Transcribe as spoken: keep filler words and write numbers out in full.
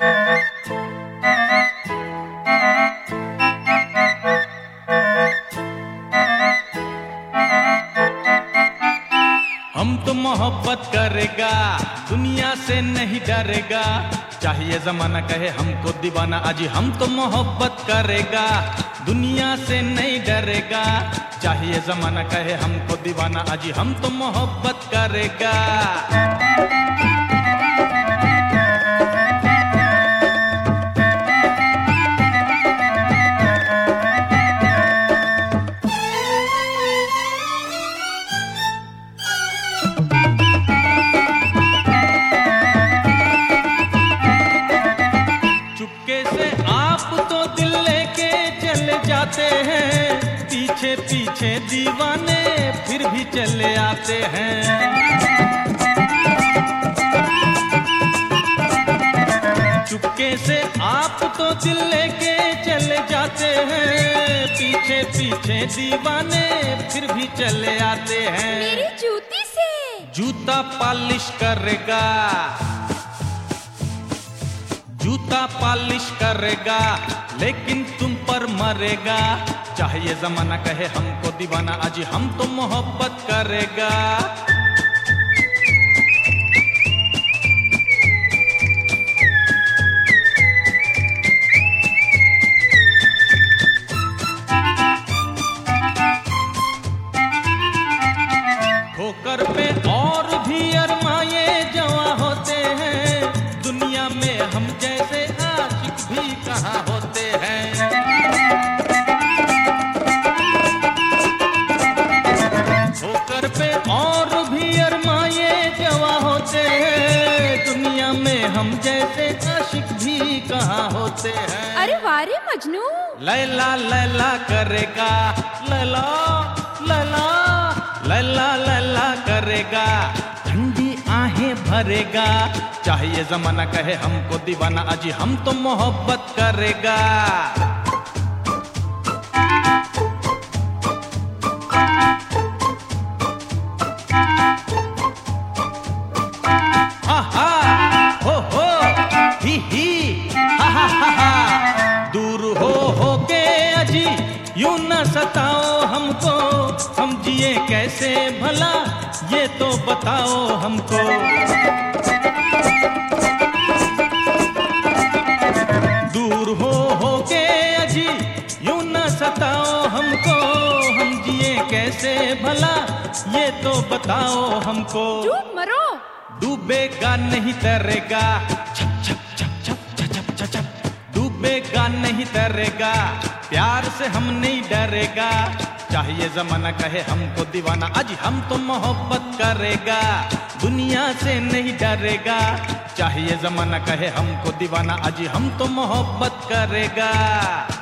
हम तो मोहब्बत करेगा, दुनिया से नहीं डरेगा, चाहिए जमाना कहे हमको दीवाना, अजी हम तो मोहब्बत करेगा, दुनिया से नहीं डरेगा, चाहिए जमाना कहे हमको दीवाना, अजी हम तो मोहब्बत करेगा। जाते हैं पीछे पीछे दीवाने, फिर भी चले आते हैं। चुपके से आप तो दिल लेके चले जाते हैं, पीछे पीछे दीवाने, फिर भी चले आते हैं। मेरी जूती से जूता पॉलिश करेगा, जूता पॉलिश करेगा, लेकिन तुम पर मरेगा, चाहिए जमाना कहे हमको दीवाना, अजी हम तो मोहब्बत करेगा। ठोकर पे और भी अरमाए जवा होते हैं, दुनिया में हम जैसे आशिक भी कहाँ होते हैं। ठोकर पे और भी अरमाए जवा होते हैं, दुनिया में हम जैसे आशिक भी कहाँ होते हैं। अरे वारे मजनू, लैला लैला करेगा, लैला लैला लैला लैला करेगा, ठंडी आहें भरेगा, चाहिए जमाना कहे हमको दीवाना, अजी हम तो मोहब्बत करेगा। हा हा हो हो ही ही हा हा हा हा, दूर हो हो के अजी यूं न सताओ हमको, हम जिए कैसे भला ये तो बताओ हमको। दूर हो हो के अजी यूं न सताओ हमको, हम जिए कैसे भला ये तो बताओ हमको। डूब मरो, डूबेगा नहीं तैरेगा, छप छप छप छप छप छप छप, डूबेगा नहीं तैरेगा, प्यार से हम नहीं डरेगा, चाहिए जमाना कहे हमको दीवाना, अजी हम तो मोहब्बत करेगा, दुनिया से नहीं डरेगा, चाहिए जमाना कहे हमको दीवाना, अजी हम तो मोहब्बत करेगा।